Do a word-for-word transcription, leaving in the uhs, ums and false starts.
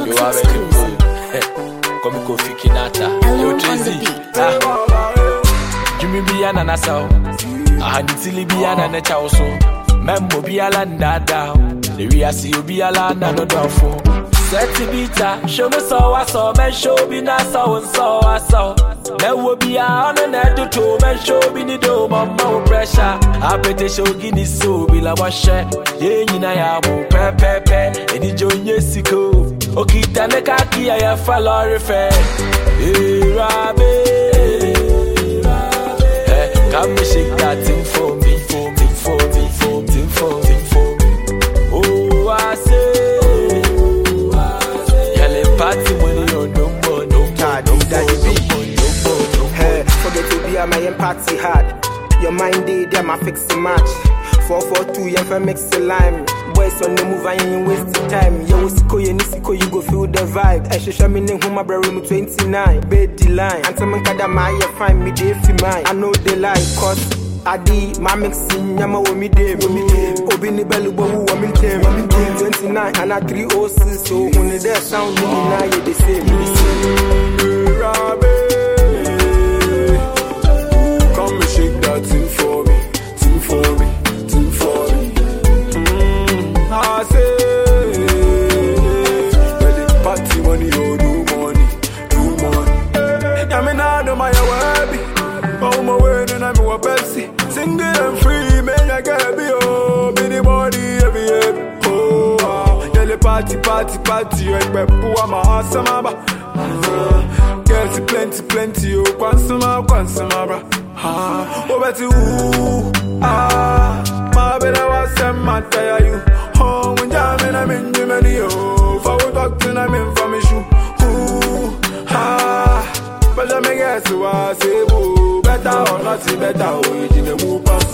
You are making food. Come go fikinata. Yo Tracy. Jimmy Biana Nassau. I had Tilly Biana Nacha so. Membo Bialanda down. The Ria see you Bialanda no downfall. Setty bita, show me so I saw, men show me na so and so I saw. There will be on an end to men show me the dome of more pressure. I bet they show Guinness so be la wash. Yeah, you know, I will pepe pepe, and the join yesiko. Okay, then the kaki I follow refer. Hey, Rabbi, come and shake that thing for me, for me, for me, for me, for me, for me. Oh, I say. Party money on no more, no more, no more, no more, no more. Hey, forget to be a my party hard. Your mind day, them a fix the match. Four four two, you can mix the lime. Boys on the move, I ain't wasting time. Yo, Siko, you Nisiko, you go feel the vibe. I should show me name home, my brother, twenty-nine. Bed the line, and some kada my find me day for mine. I know they lie, cause I did my mixing, Yama with me day, with me day. Obini Bellu, woman came, twenty-nine, and I three oh six. So when the death sound, you now you're the same. Come and shake that thing for me, thing for me, thing for me. Mm, I say, when the party money, oh, do money, do money. Yeah, me now do my wabi. Oh, my word, and I'm a Pepsi. Single and free, man, I gotta be, oh, be the body, every every. Oh, ah, yeah, the party, party, party, you expect, oh, I'm a awesome, abba. Girls, plenty, plenty, oh, consumer, consumer, ah, oh, bet you, ah, my baby, what's the matter, you? Oh, when I'm in, I'm in, you, many, oh, for what doctor, I'm in, for me, shoe, ooh, ah, but let me guess, who I say, boo. Better or not, better, oh, you didn't move on.